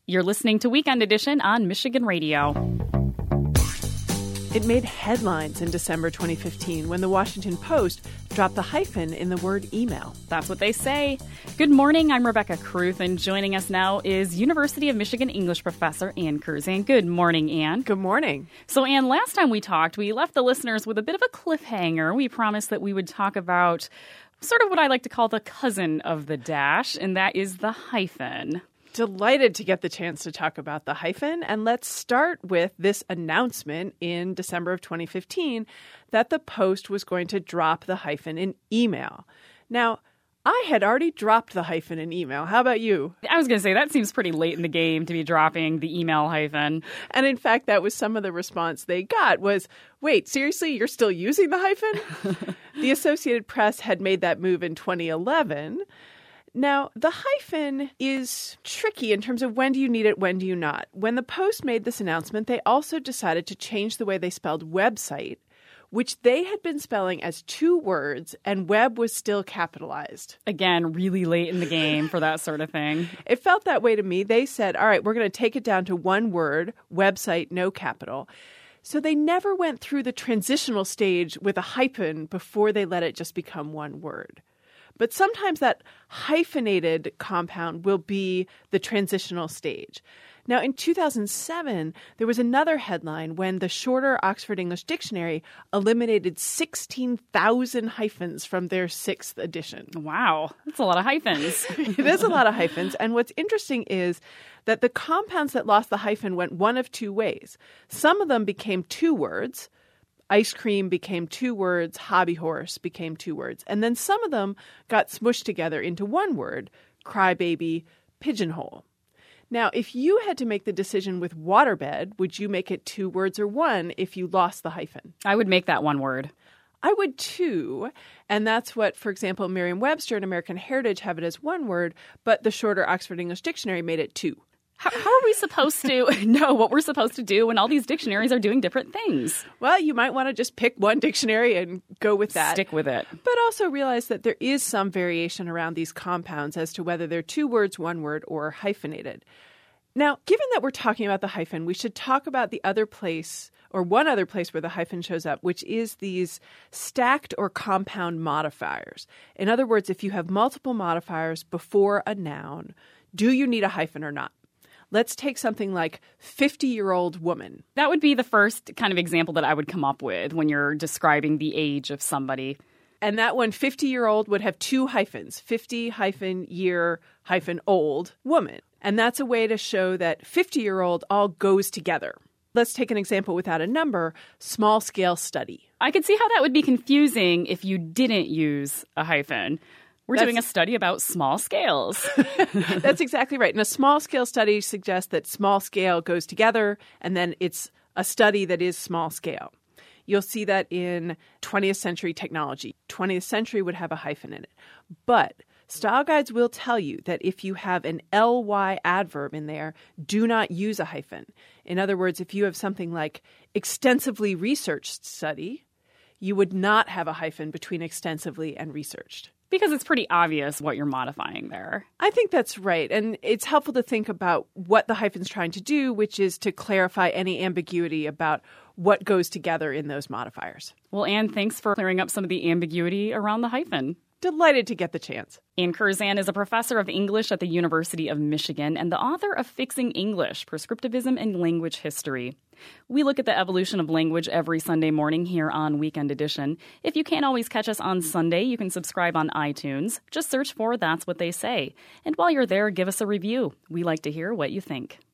You're listening to Weekend Edition on Michigan Radio. It made headlines in December 2015 when the Washington Post dropped the hyphen in the word email. That's what they say. Good morning, I'm Rebecca Kruth, and joining us now is University of Michigan English professor Ann Kurzan. Good morning, Ann. Good morning. So, Ann, last time we talked, we left the listeners with a bit of a cliffhanger. We promised that we would talk about sort of what I like to call the cousin of the dash, and that is the hyphen. Delighted to get the chance to talk about the hyphen. And let's start with this announcement in December of 2015 that the Post was going to drop the hyphen in email. Now, I had already dropped the hyphen in email. How about you? I was going to say, that seems pretty late in the game to be dropping the email hyphen. And in fact, that was some of the response they got was, wait, seriously, you're still using the hyphen? The Associated Press had made that move in 2011. Now, the hyphen is tricky in terms of when do you need it, when do you not. When the Post made this announcement, they also decided to change the way they spelled website, which they had been spelling as two words, and web was still capitalized. Again, really late in the game for that sort of thing. It felt that way to me. They said, all right, we're going to take it down to one word, website, no capital. So they never went through the transitional stage with a hyphen before they let it just become one word. But sometimes that hyphenated compound will be the transitional stage. Now, in 2007, there was another headline when the shorter Oxford English Dictionary eliminated 16,000 hyphens from their 6th edition. Wow, that's a lot of hyphens. It is a lot of hyphens. And what's interesting is that the compounds that lost the hyphen went one of two ways. Some of them became two words. Ice cream became two words, hobby horse became two words. And then some of them got smushed together into one word, crybaby, pigeonhole. Now, if you had to make the decision with waterbed, would you make it two words or one if you lost the hyphen? I would make that one word. I would too. And that's what, for example, Merriam-Webster and American Heritage have it as one word, but the shorter Oxford English Dictionary made it two. How are we supposed to know what we're supposed to do when all these dictionaries are doing different things? Well, you might want to just pick one dictionary and go with that. Stick with it. But also realize that there is some variation around these compounds as to whether they're two words, one word, or hyphenated. Now, given that we're talking about the hyphen, we should talk about the other place, or one other place where the hyphen shows up, which is these stacked or compound modifiers. In other words, if you have multiple modifiers before a noun, do you need a hyphen or not? Let's take something like 50-year-old woman. That would be the first kind of example that I would come up with when you're describing the age of somebody. And that one, 50-year-old, would have two hyphens, 50-year-old woman. And that's a way to show that 50-year-old all goes together. Let's take an example without a number, small-scale study. I could see how that would be confusing if you didn't use a hyphen. We're doing a study about small scales. That's exactly right. And a small-scale study suggests that small scale goes together, and then it's a study that is small scale. You'll see that in 20th century technology. 20th century would have a hyphen in it. But style guides will tell you that if you have an ly adverb in there, do not use a hyphen. In other words, if you have something like extensively researched study, you would not have a hyphen between extensively and researched. Because it's pretty obvious what you're modifying there. I think that's right. And it's helpful to think about what the hyphen's trying to do, which is to clarify any ambiguity about what goes together in those modifiers. Well, Ann, thanks for clearing up some of the ambiguity around the hyphen. Delighted to get the chance. Ann Kurzan is a professor of English at the University of Michigan and the author of Fixing English, Prescriptivism and Language History. We look at the evolution of language every Sunday morning here on Weekend Edition. If you can't always catch us on Sunday, you can subscribe on iTunes. Just search for That's What They Say. And while you're there, give us a review. We like to hear what you think.